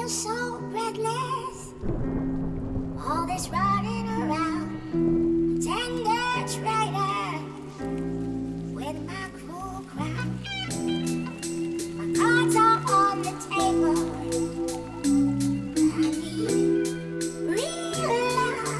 so breathless. All this running around, tender trader with my cruel crown. My cards are on the table. I need real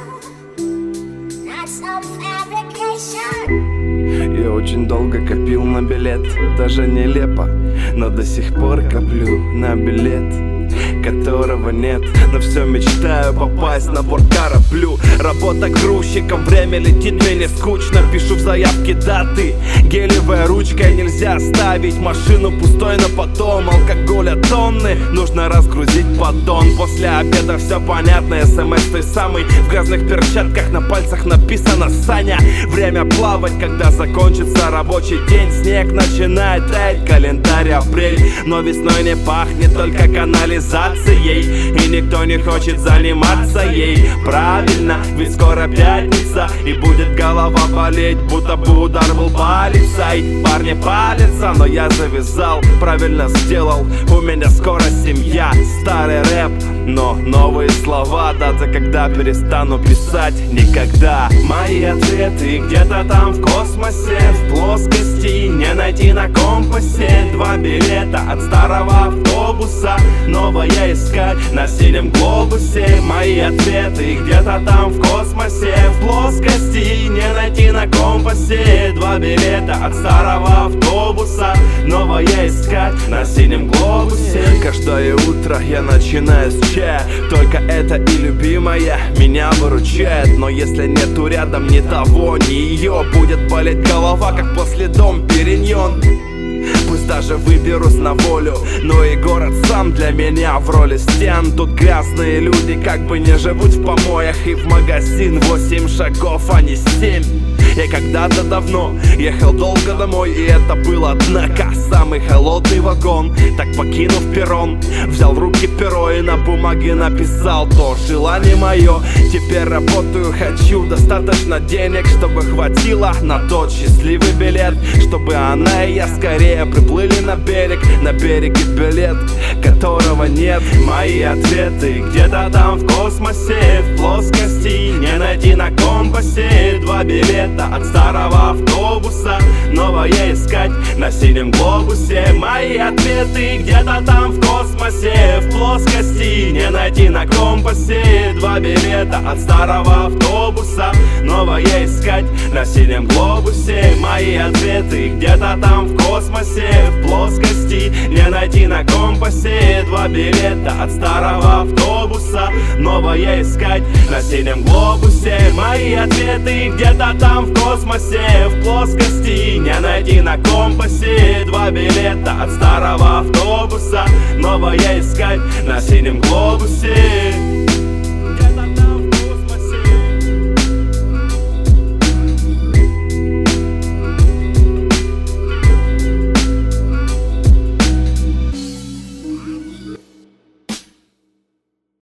love, not some fabrication. Я очень долго копил на билет, даже нелепо, но до сих пор коплю на билет, которого нет. Но все мечтаю попасть на борт кораблю. Работа грузчиком, время летит, мне не скучно. Пишу в заявке даты, гелевая ручкой. Нельзя ставить машину пустой на потом. Алкоголя тонны, нужно разгрузить поддон. После обеда все понятно, СМС той самый. В грязных перчатках на пальцах написано Саня. Время плавать, когда закончится рабочий день. Снег начинает таять, календарь апрель. Но весной не пахнет только канализацией, и никто не хочет заниматься ей. Правильно, ведь скоро пятница, и будет голова болеть, будто бы удар был палицей. Парни палятся, но я завязал, правильно сделал, у меня скоро семья. Старый рэп, но новые слова. Дата, когда перестану писать, никогда. Мои ответы где-то там в космосе, в плоскости не найти на компасе. 2 билета от старого автобуса, новое искать на синем глобусе. Мои ответы где-то там в космосе, в плоскости не найти на компасе. 2 билета от старого автобуса, новое искать на синем глобусе. Каждое утро я начинаю с чая, только это и любимая меня выручает. Но если нету рядом ни того, ни ее, будет болеть голова, как после Дом Периньон. Пусть даже выберусь на волю, но и город сам для меня в роли стен. Тут грязные люди как бы не живут в помоях, и в магазин 8 шагов, а не 7. Я когда-то давно ехал долго домой, и это был, однако, самый холодный вагон. Так, покинув перрон, взял в руки перо и на бумаге написал то желание мое. Теперь работаю, хочу, достаточно денег, чтобы хватило на тот счастливый билет, чтобы она и я скорее приплыли на берег и билет, которого нет. Мои ответы где-то там в космосе, в плоскости не найти на компасе. 2 билета от старого автобуса, новое искать на синем глобусе. Мои ответы где-то там в космосе, в плоскости не найти на компасе. 2 билета от старого автобуса, новое искать на синем глобусе. Мои ответы где-то там в космосе, в плоскости не найти на компасе. 2 билета от старого автобуса, новое искать на синем глобусе. Мои ответы где-то там в космосе, в плоскости не найти на компасе. 2 билета от старого автобуса, новое искать на